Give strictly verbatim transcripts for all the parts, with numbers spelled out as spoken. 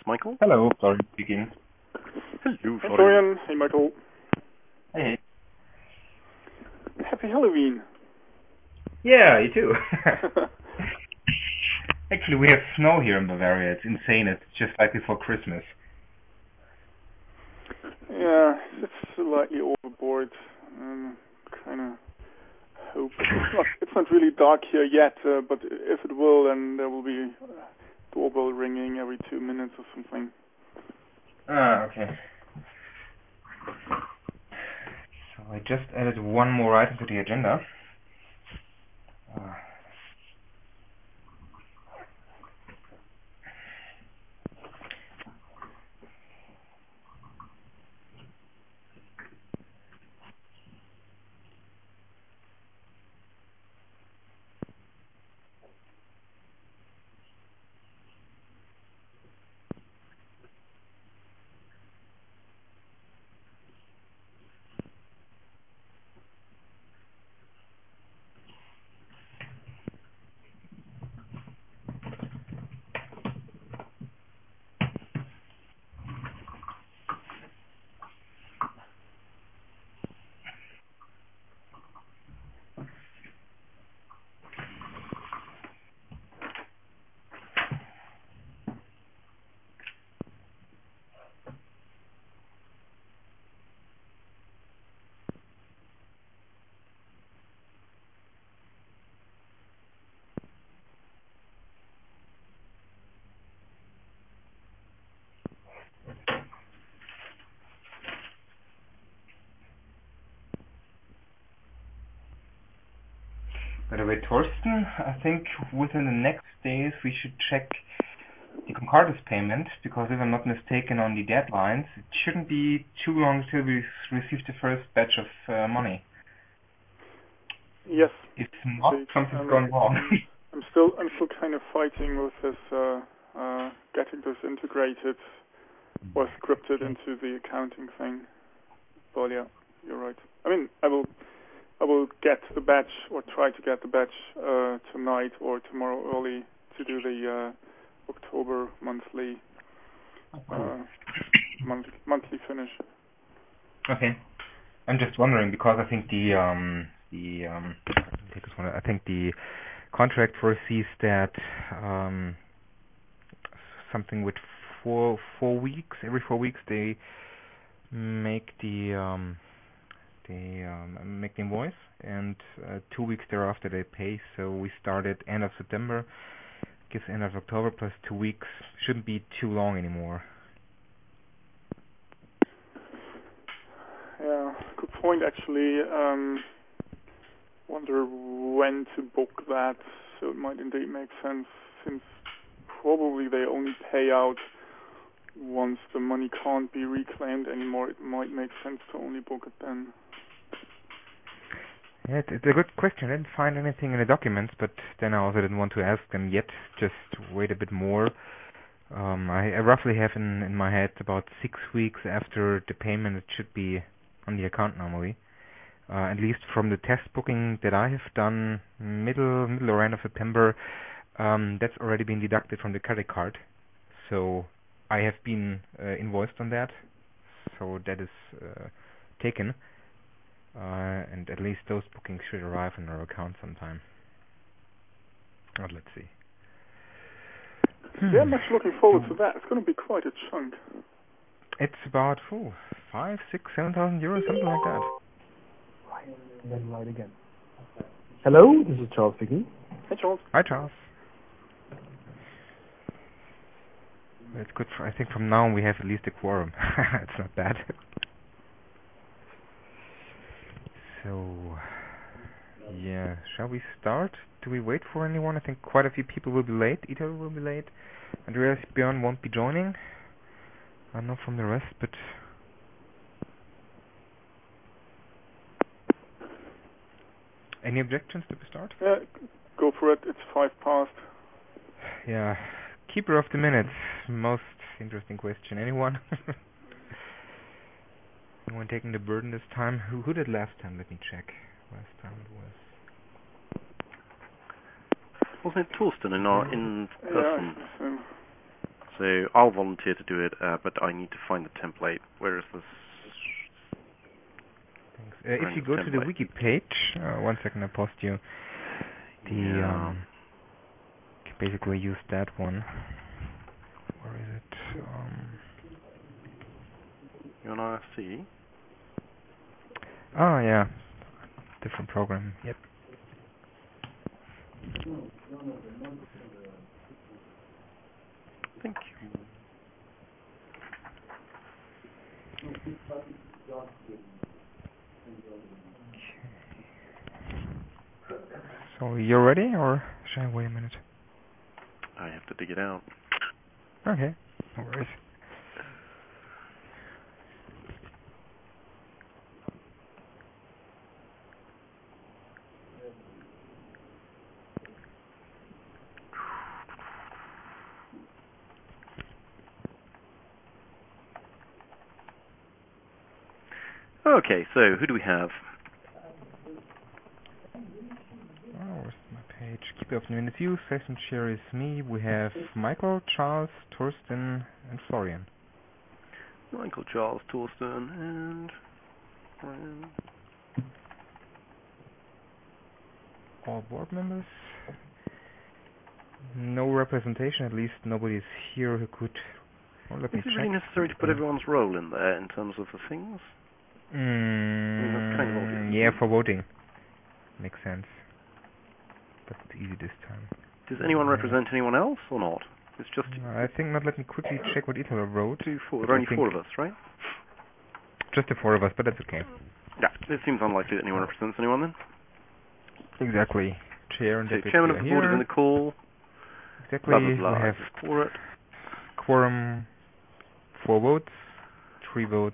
It's Michael. Hello, Florian speaking. Hello, Hey Florian. Florian, hey Michael. Hey. Happy Halloween. Yeah, you too. Actually, we have snow here in Bavaria. It's insane. It's just like before Christmas. Yeah, it's slightly overboard. Um, kind of hope it's not, it's not really dark here yet, uh, but if it will, then there will be a doorbell ringing every two minutes or something. Ah, okay. So I just added one more item to the agenda. Uh, By the way, Torsten, I think within the next days we should check the Concordis payment, because if I'm not mistaken on the deadlines, it shouldn't be too long till we receive the first batch of uh, money. Yes. If not, Indeed. something's Um, going wrong. I'm still I'm still kind of fighting with this uh, uh, getting this integrated or scripted into the accounting thing. But yeah, you're right. I mean, I will I will get the batch or try to get the batch uh, tonight or tomorrow early to do the uh, October monthly uh, month, monthly finish. Okay. I'm just wondering, because I think the um the um take this one. I think the contract foresees that um something with four four weeks every four weeks they make the um they um make the invoice, and uh, two weeks thereafter they pay. So we started end of September, gives end of October plus two weeks. Shouldn't be too long anymore. Yeah, good point actually. Um, wonder when to book that, so it might indeed make sense, since probably they only pay out once the money can't be reclaimed anymore. It might make sense to only book it then. Yeah, it- it's a good question. I didn't find anything in the documents, but then I also didn't want to ask them yet. Just wait a bit more. Um, I, I roughly have in, in my head about six weeks after the payment it should be on the account normally. Uh, at least from the test booking that I have done middle middle or end of September, um, that's already been deducted from the credit card. So I have been uh, invoiced on that. So that is uh, taken. Uh, and at least those bookings should arrive on our account sometime. But let's see. Yeah, Hmm. much looking forward to that. It's going to be quite a chunk. It's about oh, five, six, seven thousand euros, something like that. Then right again. Hello, this is Charles speaking. Hey Charles. Hi, Charles. It's good. For, I think from now on we have at least a quorum. It's not bad. So, yeah, shall we start? Do we wait for anyone? I think quite a few people will be late. Ito will be late. Andreas Björn won't be joining. I don't know from the rest, but any objections to start? Yeah, go for it. It's five past. Yeah, keeper of the minutes. Most interesting question. Anyone? Anyone taking the burden this time? Who, who did last time? Let me check. Last time it was. Wasn't it Torsten in our in Yeah, person? so, So I'll volunteer to do it, uh, but I need to find the template. Where is this? Thanks. Uh, if you go template. to the wiki page, uh, one second, I paused you. The yeah. um, you can basically use that one. Where is it? Um, you on I R C? Oh yeah, different program. Yep. Thank you. So you're ready, or should I wait a minute? I have to dig it out. Okay, no worries. Okay, so who do we have? Oh, where's my page? Keeper of New View, session share is me. We have Michael, Charles, Torsten, and Florian. Michael, Charles, Torsten, and Florian. All board members. No representation, at least nobody's here who could... Well, let is me it check. really necessary to put everyone's role in there in terms of the things? Mm, I mean, that's kind of obvious. Yeah, for voting. Makes sense. But it's easy this time. Does anyone yeah. represent anyone else or not? It's just... Uh, I think not. Let me quickly check what Italo wrote. Two, four. There are only four of us, right? Just the four of us, but that's okay. Yeah, it seems unlikely that anyone represents anyone then. Exactly. Chair and so deputy chairman of the board is in the call. Exactly. Blah, blah, blah. We have for it. quorum, four votes, three votes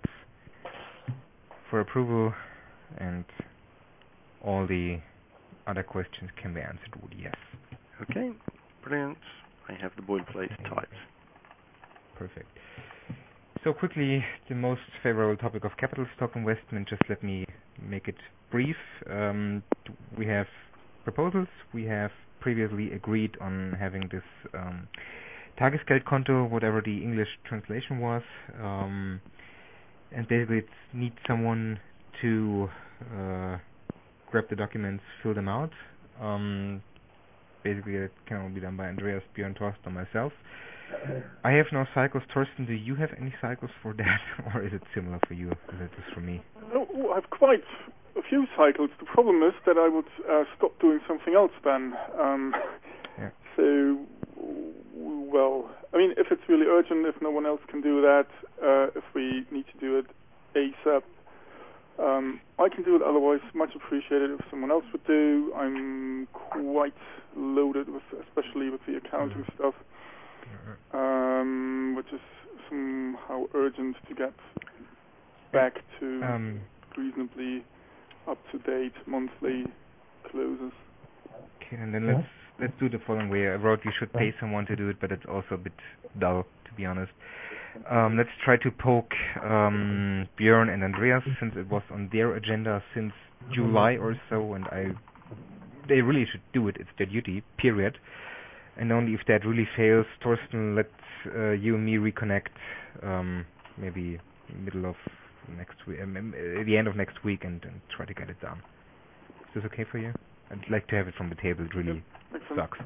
for approval, and all the other questions can be answered with yes. Okay, brilliant. I have the boilerplate okay. typed. Perfect. So quickly, the most favorable topic of capital stock investment, just let me make it brief. Um, we have proposals. We have previously agreed on having this um, Tagesgeldkonto, whatever the English translation was. Um, and basically it needs someone to uh, grab the documents, fill them out. Um, basically it can all be done by Andreas, Björn, Torsten, or myself. I have no cycles. Torsten, do you have any cycles for that, or is it similar for you as it is for me? Oh, I have quite a few cycles. The problem is that I would uh, stop doing something else then. Um, yeah. So, well, I mean, if it's really urgent, if no one else can do that, uh, if we need to do it ASAP, um, I can do it. Otherwise, much appreciated if someone else would do. I'm quite loaded with, especially with the accounting mm-hmm. stuff. Um, which is somehow urgent to get back to um, reasonably up-to-date monthly closes. Okay, and then let's let's do the following way. I wrote you should pay someone to do it, but it's also a bit dull, to be honest. Um, let's try to poke um, Björn and Andreas, since it was on their agenda since July or so, and I they really should do it. It's their duty, period. And only if that really fails, Torsten, let uh, you and me reconnect, um, maybe middle of next week, um, uh, the end of next week, and, and try to get it done. Is this okay for you? I'd like to have it from the table. It really yep. sucks.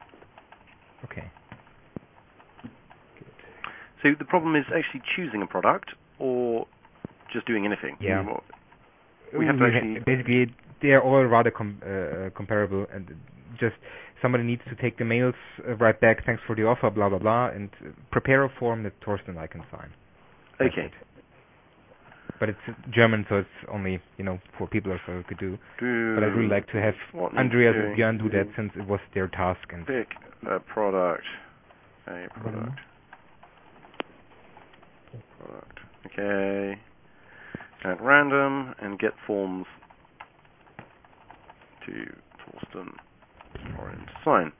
Okay. Good. So the problem is actually choosing a product, or just doing anything. Yeah. We have to actually basically they're all rather com- uh, comparable, and just somebody needs to take the mails, uh, write back, thanks for the offer, blah blah blah, and uh, prepare a form that Torsten and I can sign. That's okay. It. But it's German, so it's only, you know, four people or so who could do. do but I'd really like to have Andreas and Björn do that, since it was their task. And pick a product. A product. Mm-hmm. Product. Okay. At random, and get forms to Torsten Florian to sign.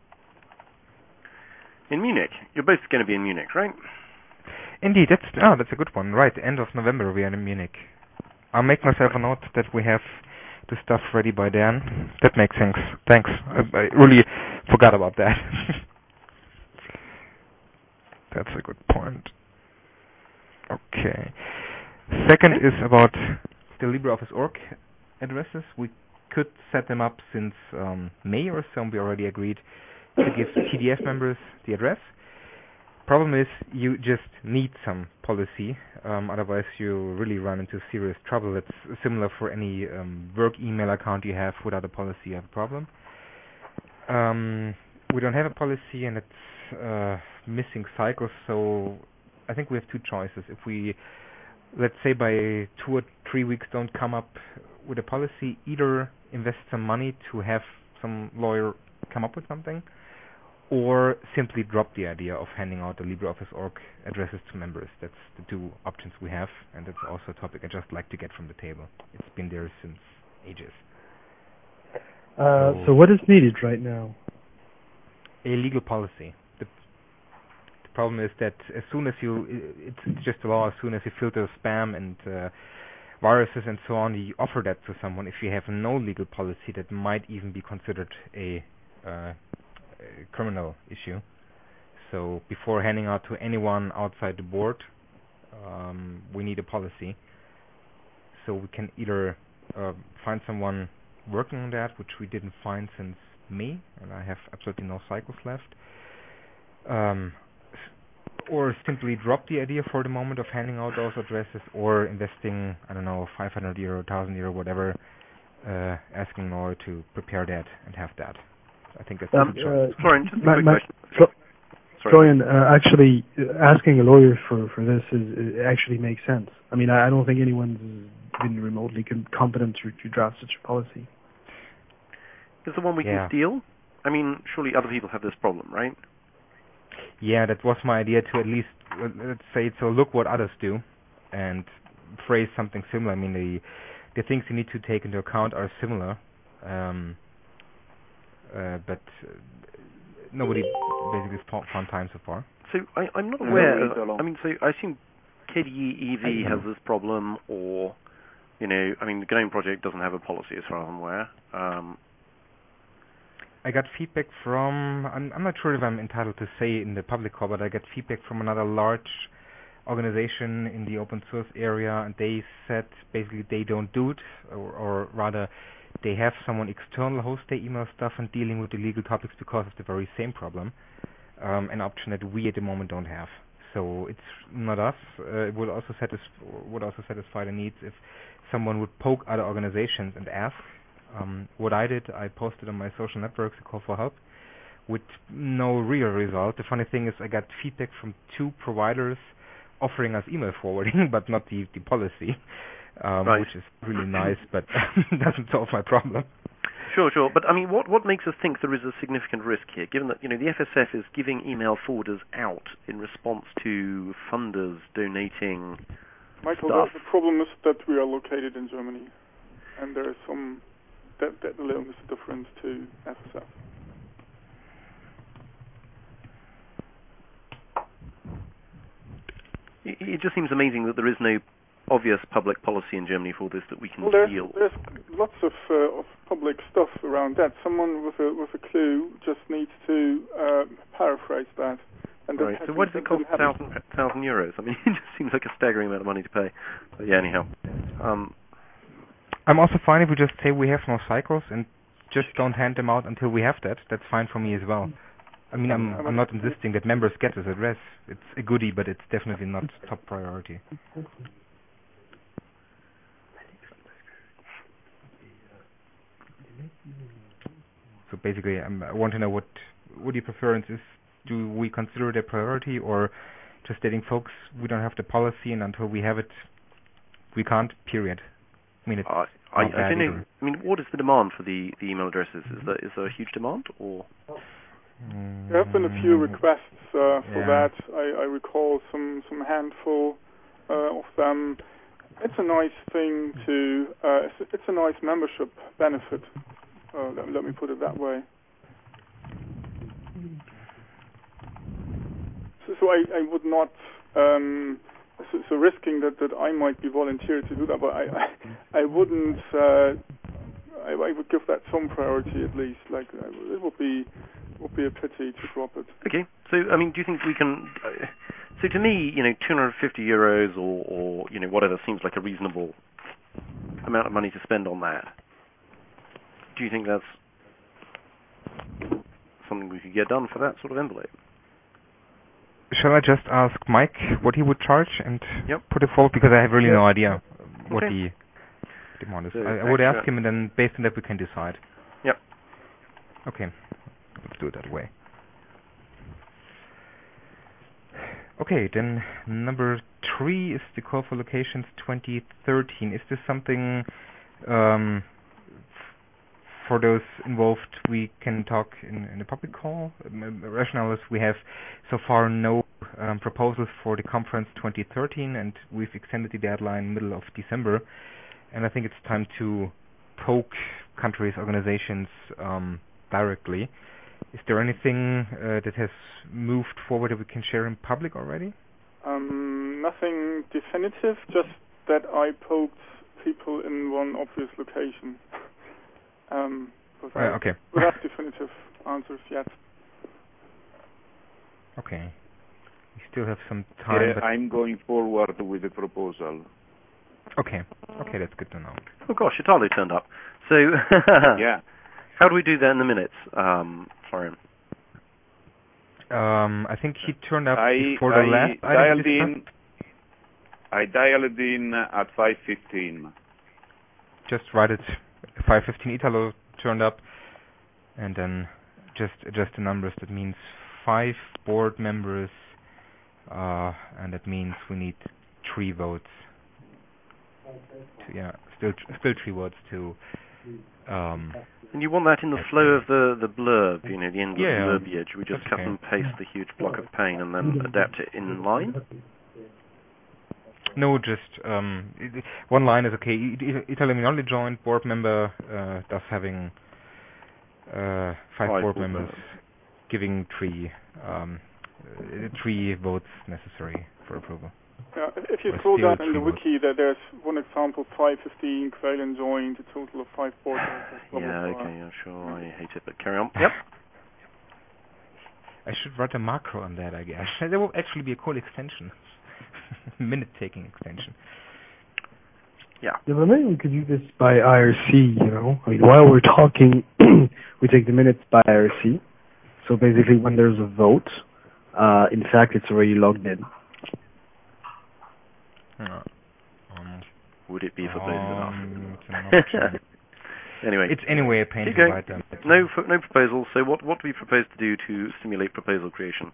In Munich. You're both going to be in Munich, right? Indeed, that's oh, that's a good one. Right, end of November we are in Munich. I'll make myself a note that we have the stuff ready by then. That makes sense. Thanks. I, I really forgot about that. That's a good point. Okay. Second is about the LibreOffice org addresses. We could set them up since um, May or so. We already agreed to give T D F members the address. Problem is, you just need some policy. Um, otherwise, you really run into serious trouble. It's similar for any um, work email account you have. Without a policy, you have a problem. Um, we don't have a policy, and it's uh, missing cycles. So I think we have two choices. If we, let's say, by two or three weeks don't come up with a policy, either invest some money to have some lawyer come up with something, or simply drop the idea of handing out the LibreOffice org addresses to members. That's the two options we have, and that's also a topic I just like to get from the table. It's been there since ages. Uh, so, so what is needed right now? A legal policy. The, the problem is that as soon as you, it's, it's just a law, as soon as you filter spam and uh, viruses and so on, you offer that to someone. If you have no legal policy, that might even be considered a uh, criminal issue. So before handing out to anyone outside the board, um, we need a policy. So we can either uh, find someone working on that, which we didn't find since May, and I have absolutely no cycles left, um, or simply drop the idea for the moment of handing out those addresses, or investing, I don't know, five hundred euro, one thousand euro, whatever, uh, asking Nora to prepare that and have that. I think that's um, a choice. Uh, Florian, just a my, quick my, question. Fl- Florian, uh, actually, uh, asking a lawyer for, for this is, it actually makes sense. I mean, I, I don't think anyone's been remotely com- competent to, to draft such a policy. Is the one we yeah. can steal? I mean, surely other people have this problem, right? Yeah, that was my idea to at least, let's say, so look what others do and phrase something similar. I mean, the the things you need to take into account are similar. Um, Uh, but uh, nobody basically found, found time so far. So I, I'm not aware. Of, I mean, so I assume K D E E V has this problem, or you know, I mean, the GNOME project doesn't have a policy as far as I'm aware. Um, I got feedback from. I'm, I'm not sure if I'm entitled to say in the public call, but I got feedback from another large organization in the open source area, and they said basically they don't do it, or, or rather. They have someone external host their email stuff and dealing with the legal topics because of the very same problem, um, an option that we at the moment don't have. So it's not us. Uh, it would also satisf- would also satisfy the needs if someone would poke other organizations and ask. Um, what I did, I posted on my social networks a call for help with no real result. The funny thing is I got feedback from two providers offering us email forwarding, but not the, the policy. Um, right. Which is really nice, but doesn't solve my problem. Sure, sure. But I mean, what what makes us think there is a significant risk here, given that you know the F S F is giving email forwarders out in response to funders donating Michael, stuff? The, the problem is that we are located in Germany, and there is some that that little is different to F S F. It, it just seems amazing that there is no obvious public policy in Germany for this that we can well, there's, steal. There's lots of, uh, of public stuff around that. Someone with a with a clue just needs to uh, paraphrase that. And right. So why does it cost thousand thousand euros? I mean, it just seems like a staggering amount of money to pay. But yeah, anyhow. Um, I'm also fine if we just say we have no cycles and just don't hand them out until we have that. That's fine for me as well. I mean, I'm I'm not insisting that members get this address. It's a goodie, but it's definitely not top priority. So basically, I'm, I want to know what what your preference is. Do we consider it a priority, or just stating, folks, we don't have the policy, and until we have it, we can't. Period. I mean, it's uh, I, not I bad don't know. either. I mean, what is the demand for the, the email addresses? Is there is there a huge demand, or? There have been a few requests uh, for yeah. that. I, I recall some some handful uh, of them. It's a nice thing to. Uh, it's, it's a nice membership benefit. Uh, let, let me put it that way. So, so I, I would not. Um, so, so risking that, that I might be volunteered to do that, but I I, I wouldn't. Uh, I, I would give that some priority at least. Like uh, it would be would be a pity to drop it. Okay. So I mean, do you think we can? Uh, So to me, you know, two hundred fifty euros or, or you know whatever seems like a reasonable amount of money to spend on that. Do you think that's something we could get done for that sort of envelope? Shall I just ask Mike what he would charge and yep. put it forward? Because I have really yep. no idea what okay. the demand is. So I, I would ask him, and then based on that we can decide. Yep. Okay. Let's do it that way. Okay, then number three is the call for locations twenty thirteen. Is this something um, f- for those involved we can talk in, in a public call? Um, the rationale is we have so far no um, proposals for the conference twenty thirteen, and we've extended the deadline middle of December. And I think it's time to poke countries, organizations um, directly. Is there anything uh, that has moved forward that we can share in public already? Um, nothing definitive, just that I poked people in one obvious location. um, without, uh, okay. without definitive answers yet. Okay. We still have some time. Yeah, but I'm going forward with the proposal. Okay. Okay, that's good to know. Oh gosh, Italo turned up. So yeah. How do we do that in the minutes, um, Florian? Um, I think he turned up I, before the I last dialed item in. I dialed in at five fifteen. Just right at five fifteen, Italo turned up, and then just adjust the numbers. That means five board members, uh, and that means we need three votes. To, yeah, still still three votes to. Um, and you want that in the flow of the, the blurb, you know, the end yeah, of the verbiage. We just cut okay. and paste the huge block of pain and then adapt it in line? No, just um, it, one line is okay. Italo Minolli joined, board member, uh, thus having uh, five, five board members, members, giving three um, uh, three votes necessary for approval. Yeah, if you scroll down in the wiki, there, there's one example, five fifteen, Quaylen joined, a total of five board members. Yeah, okay, yeah, sure, I hate it, but carry on. Yep. I should write a macro on that, I guess. There will actually be a cool extension. Minute-taking extension. Yeah. Yeah, but maybe we could do this by I R C, you know? I mean, while we're talking, we take the minutes by I R C. So basically, when there's a vote, uh, in fact, it's already logged in. Uh, um, Would it be verbose um, enough? Anyway, it's anyway a pain to write them. No, no proposals. So, what what do we propose to do to stimulate proposal creation?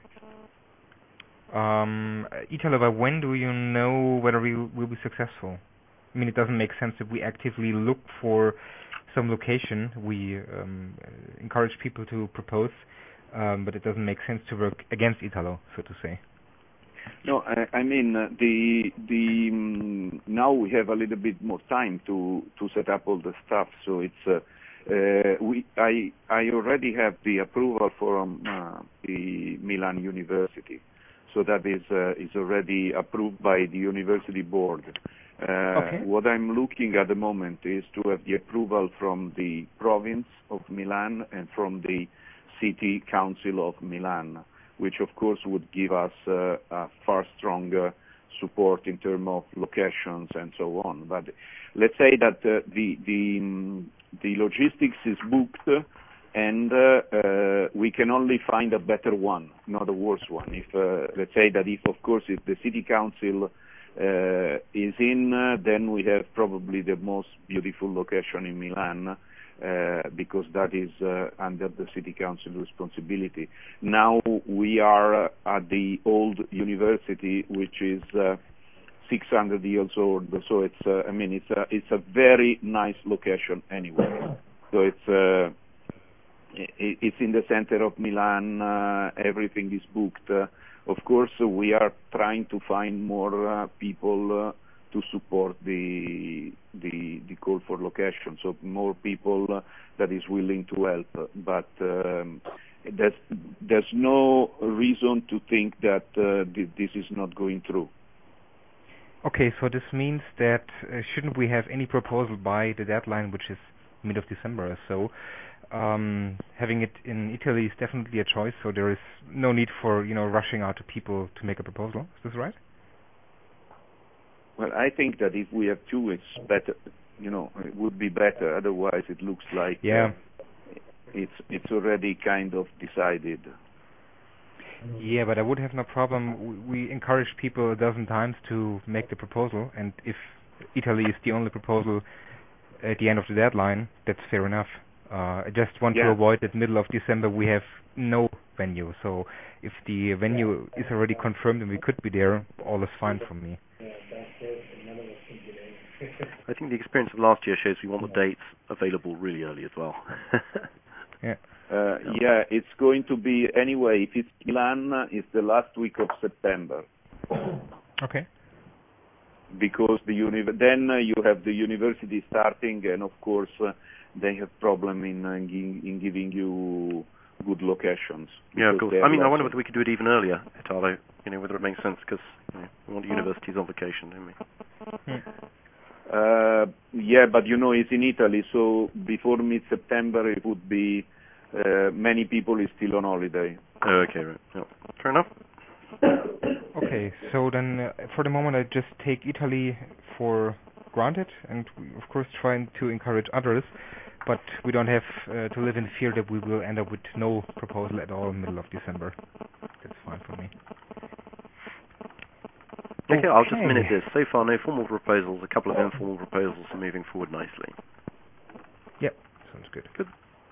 Um, Italo, by when do you know whether we will be successful? I mean, it doesn't make sense if we actively look for some location. We um, encourage people to propose, um, but it doesn't make sense to work against Italo, so to say. No, I, I mean uh, the the um, now we have a little bit more time to to set up all the stuff. So it's uh, uh, we I I already have the approval from uh, the Milan University, so that is uh, is already approved by the university board. Uh, okay. What I'm looking at the moment is to have the approval from the province of Milan and from the city council of Milan, which of course would give us uh, a far stronger support in terms of locations and so on. But let's say that uh, the the um, the logistics is booked, and uh, uh, we can only find a better one, not a worse one. If uh, let's say that if of course if the city council uh, is in, uh, then we have probably the most beautiful location in Milan. Uh, because that is uh, under the city council responsibility. Now we are uh, at the old university, which is uh, six hundred years old. So it's, uh, I mean, it's a it's a very nice location anyway. So it's uh, it, it's in the center of Milan. Uh, everything is booked. Uh, of course, we are trying to find more uh, people. Uh, to support the the the call for location, so more people uh, that is willing to help. But um, there's there's no reason to think that uh, th- this is not going through. Okay, so this means that uh, shouldn't we have any proposal by the deadline, which is mid of December or so. Um, having it in Italy is definitely a choice, so there is no need for, you know, rushing out to people to make a proposal. Is this right? Well, I think that if we have two, it's better. You know, it would be better. Otherwise, it looks like yeah, uh, it's it's already kind of decided. Yeah, but I would have no problem. We encourage people a dozen times to make the proposal, and if Italy is the only proposal at the end of the deadline, that's fair enough. Uh, I just want yeah. to avoid that middle of December we have no venue. So if the venue is already confirmed and we could be there, all is fine for me. I think the experience of last year shows we want the dates available really early as well. yeah. Uh, yeah, it's going to be, anyway, if it's Milan, it's the last week of September. Okay. Because the uni- then uh, you have the university starting, and of course uh, they have problem in, uh, in in giving you good locations. Yeah, of course. I mean, I wonder whether we could do it even earlier, Italo. You know, whether it makes sense, because you know, we want the universities on vacation, don't we? Hmm. Uh, yeah, but you know, it's in Italy, so before mid-September it would be uh, many people is still on holiday. Oh, okay, right. Yeah. Fair enough. Okay, so then uh, for the moment I just take Italy for granted, and we of course trying to encourage others, but we don't have uh, to live in fear that we will end up with no proposal at all in the middle of December. That's fine for me. Okay, okay, I'll just minute this. So far, no formal proposals. A couple of informal proposals are moving forward nicely. Yep, sounds good. Good.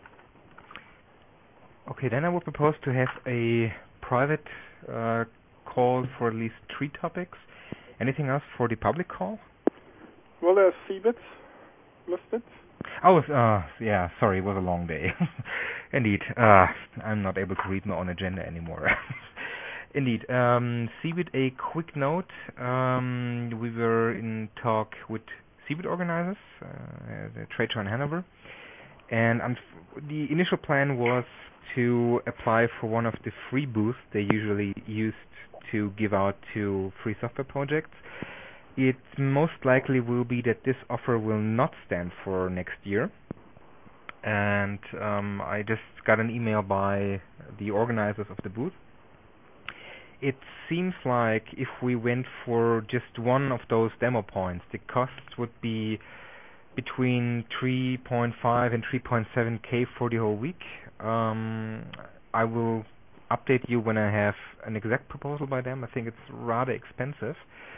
Okay, then I would propose to have a private uh, call for at least three topics. Anything else for the public call? Well, there's C B I T listed. Oh, uh, yeah, sorry, it was a long day. Indeed, uh, I'm not able to read my own agenda anymore. Indeed, um, C B I T, a quick note. Um, we were in talk with C B I T organizers, uh, the trade show in Hanover, and um, the initial plan was to apply for one of the free booths they usually used to give out to free software projects. It most likely will be that this offer will not stand for next year. And um, I just got an email by the organizers of the booth. It seems like if we went for just one of those demo points, the costs would be between three point five and three point seven K for the whole week. Um, I will update you when I have an exact proposal by them. I think it's rather expensive,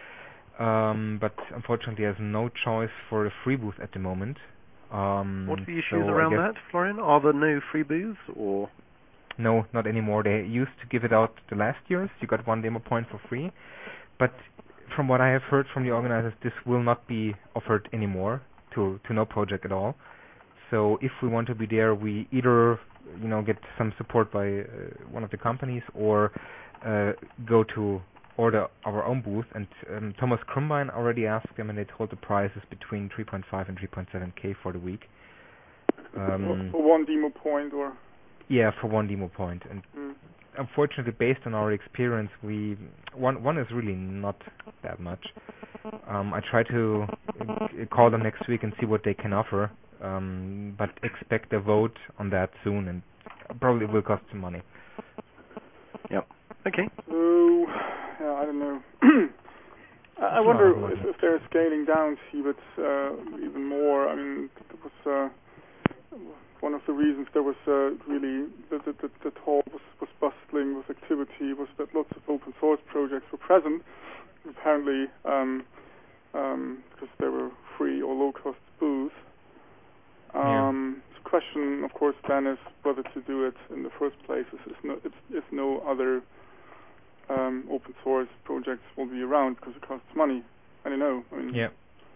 um, but unfortunately there's no choice for a free booth at the moment. Um, what are the issues so around I that, Florian? Are there no free booths, or? No, not anymore. They used to give it out the last years. You got one demo point for free, but from what I have heard from the organizers, this will not be offered anymore to to no project at all. So if we want to be there, we either you know get some support by uh, one of the companies, or uh, go to order our own booth. And um, Thomas Krumbein already asked them, and they told the price is between three point five and three point seven K for the week. Um, for one demo point, or yeah, for one demo point. And mm. unfortunately, based on our experience, we one one is really not that much. Um, I try to uh, call them next week and see what they can offer, um, but expect a vote on that soon, and probably will cost some money. Yep. Okay. So, yeah, I don't know. I, I wonder if, if they're scaling down C B I T uh, even more. I mean, it was uh, one of the reasons there was uh, really the the, the, the hall was, was bustling with activity was that lots of open source projects were present. Apparently, um, um, because they were free or low cost booths. Um, yeah. The question, of course, then is whether to do it in the first place. If no, if, if no other um, open source projects will be around because it costs money. I don't know. I mean, yeah.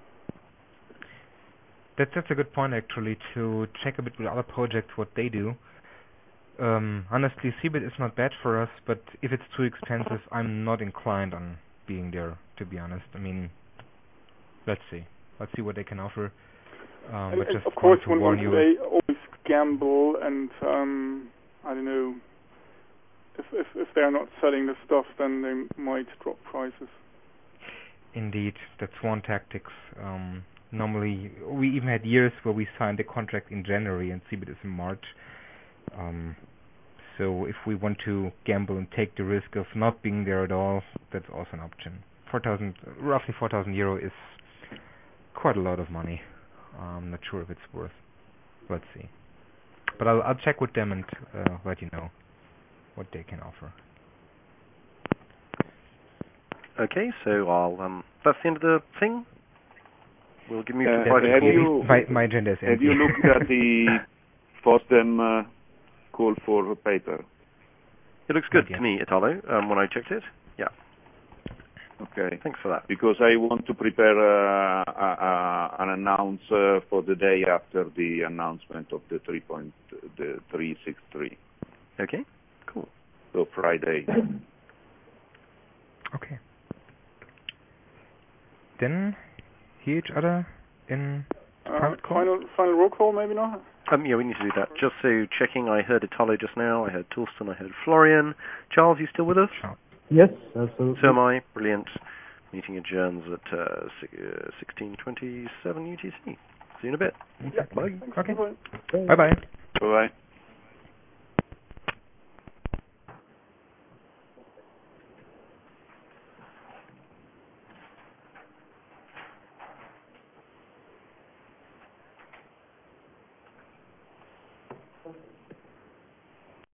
That's that's a good point actually, to check a bit with other projects what they do. Um, honestly, C B I T is not bad for us, but if it's too expensive, I'm not inclined on being there, to be honest. I mean, let's see. Let's see what they can offer. Um, and, but and just of course, to when, warn when you. they always gamble, and um, I don't know, if, if if they're not selling the stuff, then they might drop prices. Indeed, that's one tactics. Um, normally, we even had years where we signed the contract in January and C B I T is in March. Um, so if we want to gamble and take the risk of not being there at all, that's also an option. four thousand, roughly four thousand euro is quite a lot of money. I'm not sure if it's worth. Let's see. But I'll, I'll check with them and uh, let you know what they can offer. Okay, so I'll. Um, that's the end of the thing. We'll give you Uh, to private have call. you- my, my agenda is Have empty. you looked at the FOSDEM uh, call for paper? It looks good Not yet. to me, Italo, um, when I checked it. Yeah, Okay. thanks for that. Because I want to prepare uh, a, a, an announce uh, for the day after the announcement of the three point the three six three. Okay, cool. So Friday. Okay. Then, hear each other in Uh, private call? final final roll call, maybe not. Um, yeah, we need to do that. Just so checking, I heard Italo just now, I heard Torsten, I heard Florian. Charles, you still with us? Yes, absolutely. So am I. Brilliant. Meeting adjourns at uh, sixteen twenty-seven U T C. See you in a bit. Exactly. Bye. Thanks. Okay. Bye-bye. Bye-bye. Bye-bye.